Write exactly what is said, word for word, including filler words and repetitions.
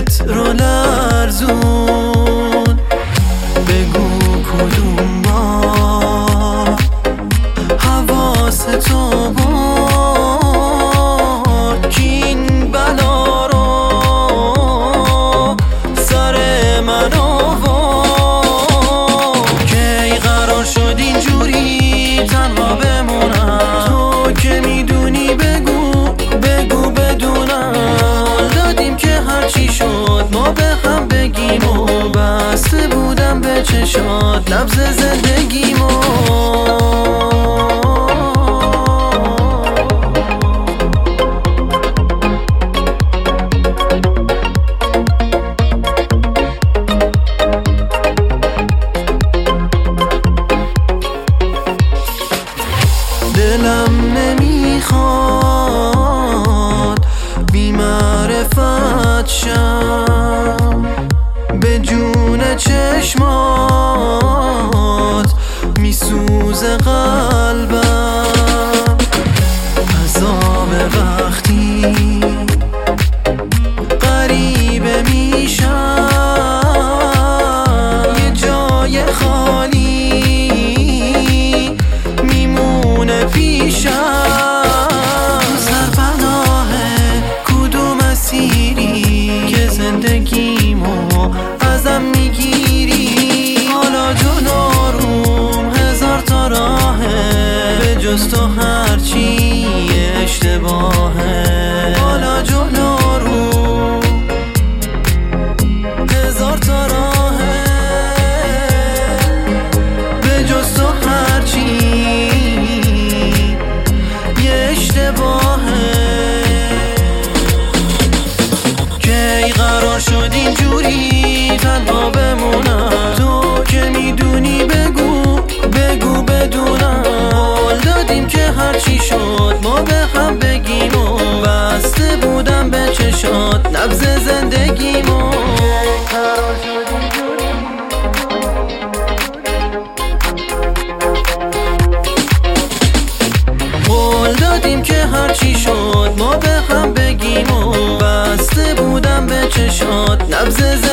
دلت رو لرزون، بگو کدوم بار حواستو بود کین بلا رو سر من آورد. کی قرار شد اینجوری تنها بمونم؟ تو که میدونی بگو بگو بدونم. دادیم که هرچی شد ما به هم بگیم و بسته بودم به چشات نبض زندگیمو. دلم نمیخواد بی معرفت شم، به جون چشمات میسوزه قلبم. عذاب وقتی غریبه میشم، یه جای خالی میمونه پیشم. سرپناه کدوم اسیری که زندگیمو ازم میگیری؟ حالا جون آروم هزار تا راهه، به جز تو هرچی اشتباهه. حالا جون آروم هزار تا راهه، به جز تو هرچی اشتباهه. کی قرار شد اینجوری تنها بمونم؟ تو که میدونی بگو بگو بدونم. قول دادیم که هرچی شد ما به هم بگیم و بسته بودم به چشات نبض زندگیمو. قرار شد اینجوری قول دادیم که هرچی شد ما به هم بگیم و بسته بودم به چشات نبض